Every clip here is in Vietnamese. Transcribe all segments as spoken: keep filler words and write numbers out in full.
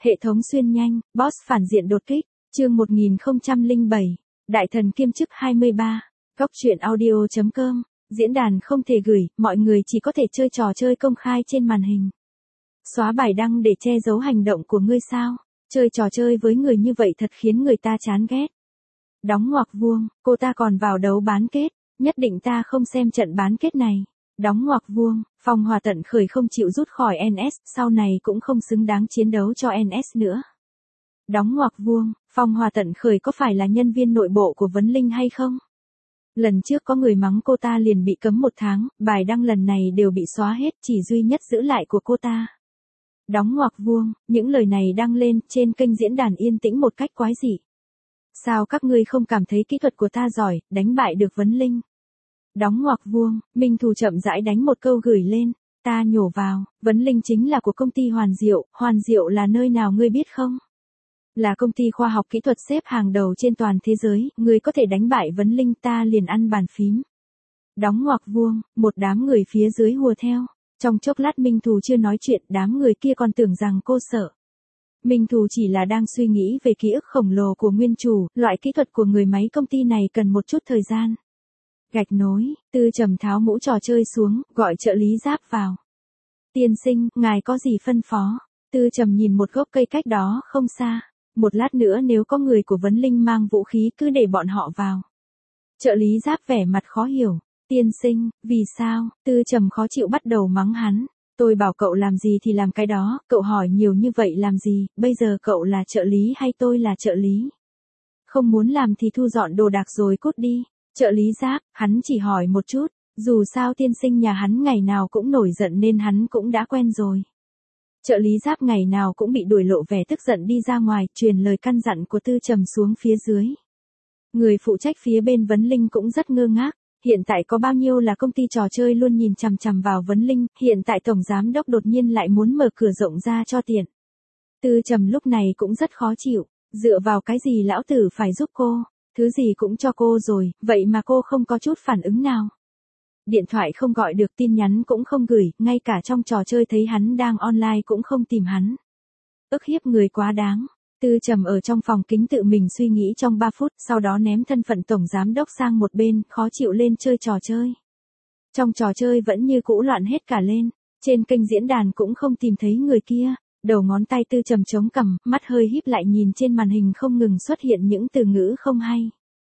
Hệ thống xuyên nhanh, boss phản diện đột kích, chương một nghìn không trăm lẻ bảy, Đại thần kiêm chức hai mươi ba, Cóc truyện audio chấm com, diễn đàn không thể gửi, mọi người chỉ có thể chơi trò chơi công khai trên màn hình. Xóa bài đăng để che giấu hành động của ngươi sao? Chơi trò chơi với người như vậy thật khiến người ta chán ghét. Đóng ngoặc vuông, cô ta còn vào đấu bán kết, nhất định ta không xem trận bán kết này. Đóng ngoặc vuông, Phong Hòa tận khởi không chịu rút khỏi en ét, sau này cũng không xứng đáng chiến đấu cho en ét nữa. Đóng ngoặc vuông, Phong Hòa tận khởi có phải là nhân viên nội bộ của Vấn Linh hay không? Lần trước có người mắng cô ta liền bị cấm một tháng, bài đăng lần này đều bị xóa hết, chỉ duy nhất giữ lại của cô ta. Đóng ngoặc vuông, những lời này đăng lên trên kênh diễn đàn yên tĩnh một cách quái dị. Sao các ngươi không cảm thấy kỹ thuật của ta giỏi, đánh bại được Vấn Linh? Đóng ngoặc vuông, Minh Thù chậm rãi đánh một câu gửi lên, ta nhổ vào, Vấn Linh chính là của công ty Hoàn Diệu, Hoàn Diệu là nơi nào ngươi biết không? Là công ty khoa học kỹ thuật xếp hàng đầu trên toàn thế giới, ngươi có thể đánh bại Vấn Linh ta liền ăn bàn phím. Đóng ngoặc vuông, một đám người phía dưới hùa theo, trong chốc lát Minh Thù chưa nói chuyện, đám người kia còn tưởng rằng cô sợ. Minh Thù chỉ là đang suy nghĩ về ký ức khổng lồ của nguyên chủ, loại kỹ thuật của người máy công ty này cần một chút thời gian. Gạch nối, Tư Trầm tháo mũ trò chơi xuống, gọi trợ lý Giáp vào. Tiên sinh, ngài có gì phân phó? Tư Trầm nhìn một gốc cây cách đó không xa. Một lát nữa nếu có người của Vấn Linh mang vũ khí cứ để bọn họ vào. Trợ lý Giáp vẻ mặt khó hiểu. Tiên sinh, vì sao? Tư Trầm khó chịu bắt đầu mắng hắn. Tôi bảo cậu làm gì thì làm cái đó, cậu hỏi nhiều như vậy làm gì, bây giờ cậu là trợ lý hay tôi là trợ lý? Không muốn làm thì thu dọn đồ đạc rồi cút đi. Trợ lý Giáp, hắn chỉ hỏi một chút, dù sao tiên sinh nhà hắn ngày nào cũng nổi giận nên hắn cũng đã quen rồi. Trợ lý Giáp ngày nào cũng bị đuổi lộ vẻ tức giận đi ra ngoài, truyền lời căn dặn của Tư Trầm xuống phía dưới. Người phụ trách phía bên Vấn Linh cũng rất ngơ ngác, hiện tại có bao nhiêu là công ty trò chơi luôn nhìn chằm chằm vào Vấn Linh, hiện tại tổng giám đốc đột nhiên lại muốn mở cửa rộng ra cho tiện. Tư Trầm lúc này cũng rất khó chịu, dựa vào cái gì lão tử phải giúp cô? Thứ gì cũng cho cô rồi, vậy mà cô không có chút phản ứng nào. Điện thoại không gọi được, tin nhắn cũng không gửi, ngay cả trong trò chơi thấy hắn đang online cũng không tìm hắn. Ức hiếp người quá đáng. Tư Trầm ở trong phòng kính tự mình suy nghĩ trong ba phút, sau đó ném thân phận tổng giám đốc sang một bên, khó chịu lên chơi trò chơi. Trong trò chơi vẫn như cũ loạn hết cả lên, trên kênh diễn đàn cũng không tìm thấy người kia. Đầu ngón tay Tư Trầm chống cằm, mắt hơi híp lại nhìn trên màn hình không ngừng xuất hiện những từ ngữ không hay.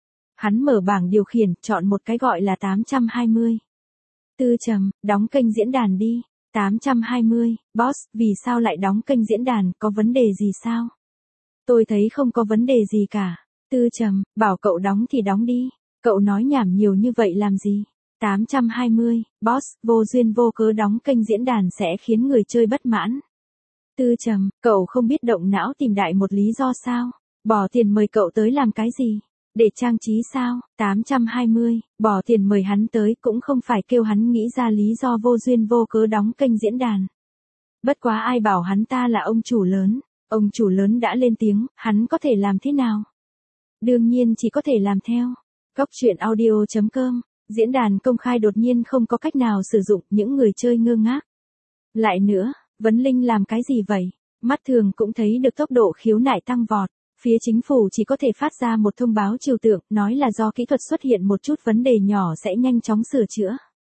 Hắn mở bảng điều khiển, chọn một cái gọi là tám trăm hai mươi. Tư Trầm, đóng kênh diễn đàn đi. tám trăm hai mươi, boss, vì sao lại đóng kênh diễn đàn, có vấn đề gì sao? Tôi thấy không có vấn đề gì cả. Tư Trầm, bảo cậu đóng thì đóng đi. Cậu nói nhảm nhiều như vậy làm gì? tám trăm hai mươi, boss, vô duyên vô cớ đóng kênh diễn đàn sẽ khiến người chơi bất mãn. Tư Trầm, cậu không biết động não tìm đại một lý do sao? Bỏ tiền mời cậu tới làm cái gì? Để trang trí sao? tám trăm hai mươi, bỏ tiền mời hắn tới cũng không phải kêu hắn nghĩ ra lý do vô duyên vô cớ đóng kênh diễn đàn. Bất quá ai bảo hắn ta là ông chủ lớn, ông chủ lớn đã lên tiếng, hắn có thể làm thế nào? Đương nhiên chỉ có thể làm theo. Cóc truyện audio chấm com, diễn đàn công khai đột nhiên không có cách nào sử dụng, những người chơi ngơ ngác. Lại nữa, Vấn Linh làm cái gì vậy? Mắt thường cũng thấy được tốc độ khiếu nại tăng vọt. Phía chính phủ chỉ có thể phát ra một thông báo trừu tượng, nói là do kỹ thuật xuất hiện một chút vấn đề nhỏ sẽ nhanh chóng sửa chữa.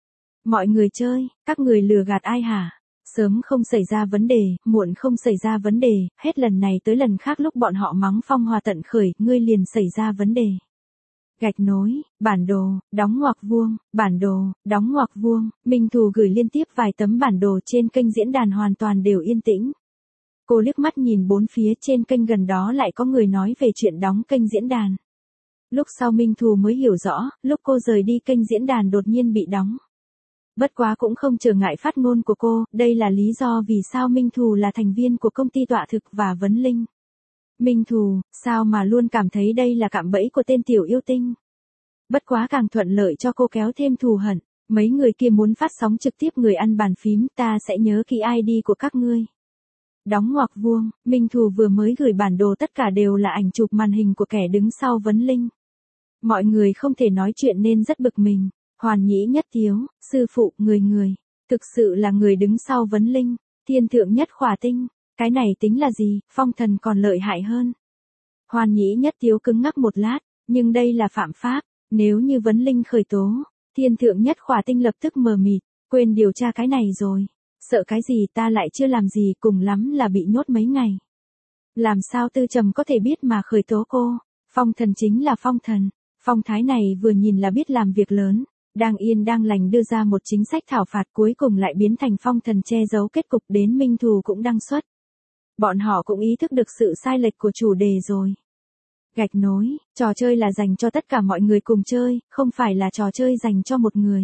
Mọi người chơi, các người lừa gạt ai hả? Sớm không xảy ra vấn đề, muộn không xảy ra vấn đề, hết lần này tới lần khác lúc bọn họ mắng Phong Hòa tận khởi, ngươi liền xảy ra vấn đề. Gạch nối, bản đồ, đóng ngoặc vuông, bản đồ, đóng ngoặc vuông, Minh Thù gửi liên tiếp vài tấm bản đồ trên kênh diễn đàn hoàn toàn đều yên tĩnh. Cô liếc mắt nhìn bốn phía trên kênh gần đó lại có người nói về chuyện đóng kênh diễn đàn. Lúc sau Minh Thù mới hiểu rõ, lúc cô rời đi kênh diễn đàn đột nhiên bị đóng. Bất quá cũng không trở ngại phát ngôn của cô, đây là lý do vì sao Minh Thù là thành viên của công ty Tọa Thực và Vấn Linh. Minh Thù, sao mà luôn cảm thấy đây là cạm bẫy của tên tiểu yêu tinh. Bất quá càng thuận lợi cho cô kéo thêm thù hận, mấy người kia muốn phát sóng trực tiếp người ăn bàn phím, ta sẽ nhớ kỹ i đê của các ngươi. Đóng ngoặc vuông, Minh Thù vừa mới gửi bản đồ tất cả đều là ảnh chụp màn hình của kẻ đứng sau Vấn Linh. Mọi người không thể nói chuyện nên rất bực mình. Hoàn Nhĩ Nhất Tiếu, sư phụ, người người, thực sự là người đứng sau Vấn Linh, thiên thượng nhất khỏa tinh, Cái này tính là gì, phong thần còn lợi hại hơn. Hoàn Nhĩ Nhất Tiếu cứng ngắc một lát, nhưng đây là phạm pháp, nếu như vấn linh khởi tố, thiên thượng nhất khỏa tinh lập tức mờ mịt, quên điều tra cái này rồi. Sợ cái gì, ta lại chưa làm gì, cùng lắm là bị nhốt mấy ngày. Làm sao Tư Trầm có thể biết mà khởi tố cô? Phong thần chính là phong thần, phong thái này vừa nhìn là biết làm việc lớn, đang yên đang lành đưa ra một chính sách thảo phạt, cuối cùng lại biến thành phong thần che giấu kết cục, đến minh thù cũng đăng xuất. Bọn họ cũng ý thức được sự sai lệch của chủ đề rồi. Gạch nối, trò chơi là dành cho tất cả mọi người cùng chơi, không phải là trò chơi dành cho một người.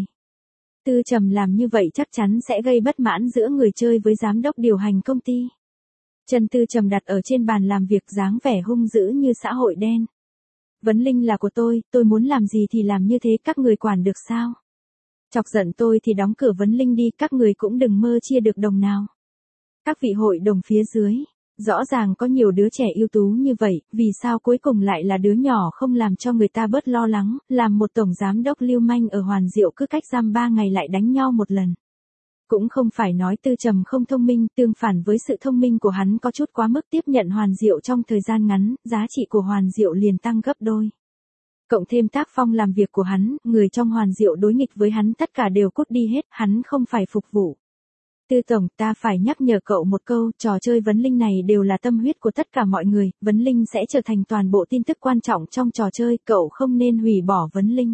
Tư Trầm làm như vậy chắc chắn sẽ gây bất mãn giữa người chơi với giám đốc điều hành công ty. Chân Tư Trầm đặt ở trên bàn làm việc, dáng vẻ hung dữ như xã hội đen. Vấn linh là của tôi, tôi muốn làm gì thì làm như thế, các người quản được sao? Chọc giận tôi thì đóng cửa vấn linh đi, các người cũng đừng mơ chia được đồng nào. Các vị hội đồng phía dưới, rõ ràng có nhiều đứa trẻ ưu tú như vậy, vì sao cuối cùng lại là đứa nhỏ không làm cho người ta bớt lo lắng, làm một tổng giám đốc lưu manh ở Hoàn Diệu cứ cách giam ba ngày lại đánh nhau một lần. Cũng không phải nói Tư Trầm không thông minh, tương phản với sự thông minh của hắn có chút quá mức, tiếp nhận Hoàn Diệu trong thời gian ngắn, giá trị của Hoàn Diệu liền tăng gấp đôi. Cộng thêm tác phong làm việc của hắn, người trong Hoàn Diệu đối nghịch với hắn tất cả đều cút đi hết, hắn không phải phục vụ. Tư tổng, ta phải nhắc nhở cậu một câu, trò chơi vấn linh này đều là tâm huyết của tất cả mọi người, vấn linh sẽ trở thành toàn bộ tin tức quan trọng trong trò chơi, cậu không nên hủy bỏ vấn linh.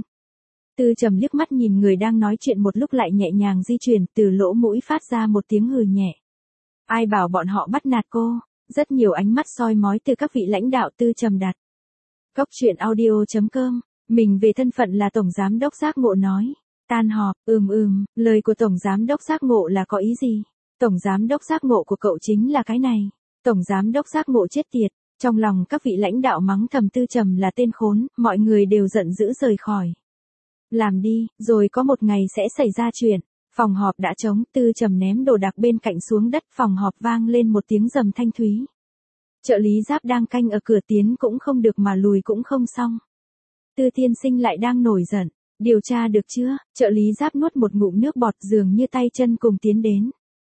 Tư Trầm liếc mắt nhìn người đang nói chuyện một lúc lại nhẹ nhàng di chuyển, từ lỗ mũi phát ra một tiếng hừ nhẹ. Ai bảo bọn họ bắt nạt cô? Rất nhiều ánh mắt soi mói từ các vị lãnh đạo. Tư Trầm đặt. Cốc truyện audio chấm com, mình về thân phận là tổng giám đốc giác ngộ nói. Tan họp, ừm ừm, lời của tổng giám đốc giác ngộ là có ý gì? Tổng giám đốc giác ngộ của cậu chính là cái này. Tổng giám đốc giác ngộ chết tiệt. Trong lòng các vị lãnh đạo mắng thầm Tư Trầm là tên khốn, mọi người đều giận dữ rời khỏi. Làm đi, rồi có một ngày sẽ xảy ra chuyện. Phòng họp đã trống, Tư Trầm ném đồ đạc bên cạnh xuống đất, phòng họp vang lên một tiếng rầm thanh thúy. Trợ lý Giáp đang canh ở cửa, tiến cũng không được mà lùi cũng không xong. Tư tiên sinh lại đang nổi giận. Điều tra được chưa? Trợ lý Giáp nuốt một ngụm nước bọt, dường như tay chân cùng tiến đến.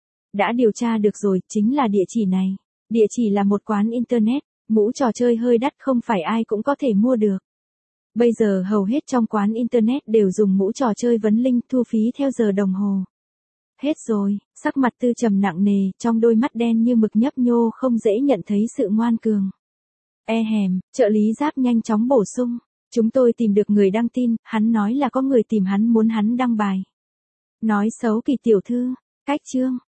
Đã điều tra được rồi, chính là địa chỉ này. Địa chỉ là một quán internet, mũ trò chơi hơi đắt, không phải ai cũng có thể mua được. Bây giờ hầu hết trong quán internet đều dùng mũ trò chơi vấn linh, thu phí theo giờ đồng hồ. Hết rồi, sắc mặt Tư Trầm nặng nề, trong đôi mắt đen như mực nhấp nhô, không dễ nhận thấy sự ngoan cường. E hèm, trợ lý Giáp nhanh chóng bổ sung. Chúng tôi tìm được người đăng tin, hắn nói là có người tìm hắn muốn hắn đăng bài. Nói xấu Kỳ tiểu thư, cách chương.